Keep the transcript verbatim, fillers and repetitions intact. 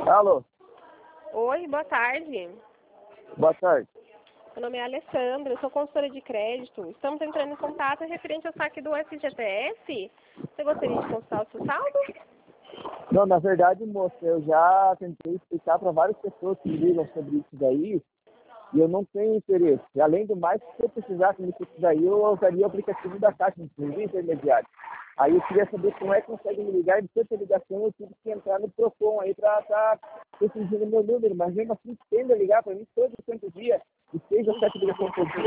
Alô, Oi, boa tarde. boa tarde. Meu nome é Alessandra, eu sou consultora de crédito. Estamos entrando em contato referente ao saque do F G T S. Você gostaria de consultar o seu saldo? Não, na verdade, moça, eu já tentei explicar para várias pessoas que me ligam sobre isso daí e eu não tenho interesse. E, além do mais, se eu precisasse disso daí, eu usaria o aplicativo da Caixa, não tem intermediário. Aí eu queria saber como é que consegue me ligar e de tanta ligação eu tive que entrar no Procon aí para estar decidindo meu número, mas mesmo assim tendo a ligar para mim todo santo dia, e seis ou sete ligações por dia.